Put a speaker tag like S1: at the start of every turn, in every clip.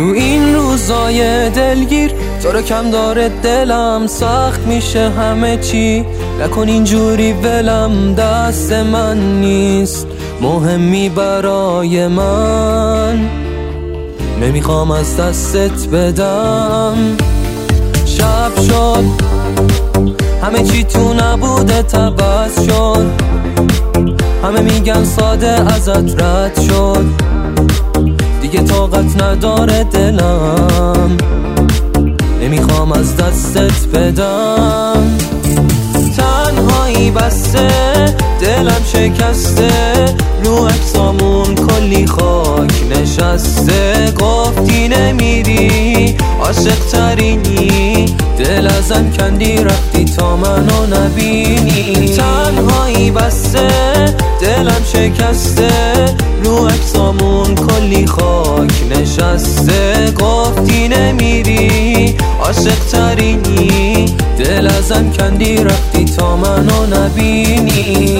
S1: تو این روزای دلگیر تو رو کم داره دلم، سخت میشه همه چی، نکن اینجوری ولم، دست من نیست مهمی برای من، نمیخوام از دستت بدم. شب شد همه چی تو نبوده عوض شد، همه میگن ساده ازت رد شد، دیگه طاقت نداره دلم، نمیخوام از دستت بدم. تنهایی بسته دلم شکسته، رو عکسامون کلی خاک نشسته، گفتی نمیری عاشق ترینی، دل ازم کندی رفتی تا منو نبینی. تنهایی بسته دلم شکسته، رو عکسامون کلی خاک نشسته، گفتی نمیری عاشق ترینی، دل ازم کندی رفتی تا منو نبینی.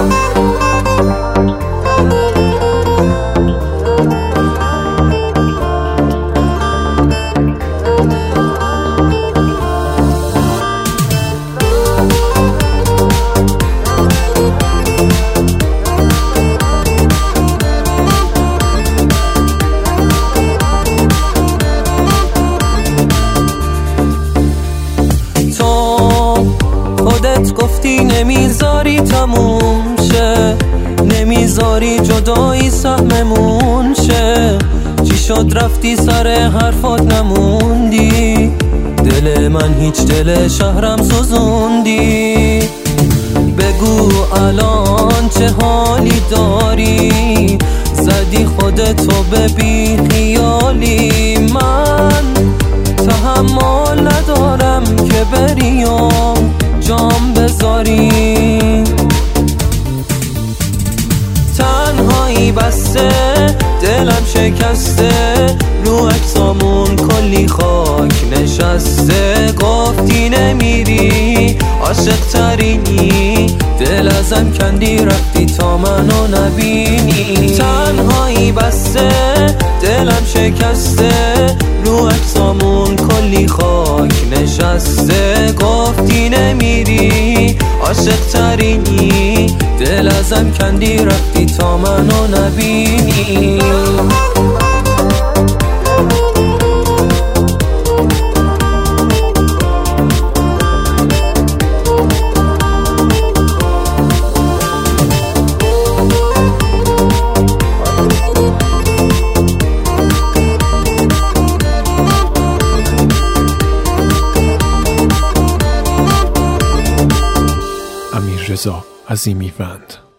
S1: خودت گفتی نمیذاری تموم شه، نمیذاری جدایی سهممون شه، چی شد رفتی سر حرفات نموندی، دل من هیچ دل شهرم سوزوندی. بگو الان چه حالی داری، زدی خودتو به بی خیالی، من تحمل ندارم که بری و جام بذاری. تنهایی بسته دلم شکسته، رو عکسامون کلی خاک نشسته، گفتی نمیری عاشق ترینی، دل ازم کندی رفتی تا منو نبینی. تنهایی بسته دلم شکسته، رو عکسامون کلی خاک نشسته، گفتی نمیری عاشق ترینی، دل ازم کندی رفتی تا منو نبینی.
S2: امیررضا عظیمی‌وند.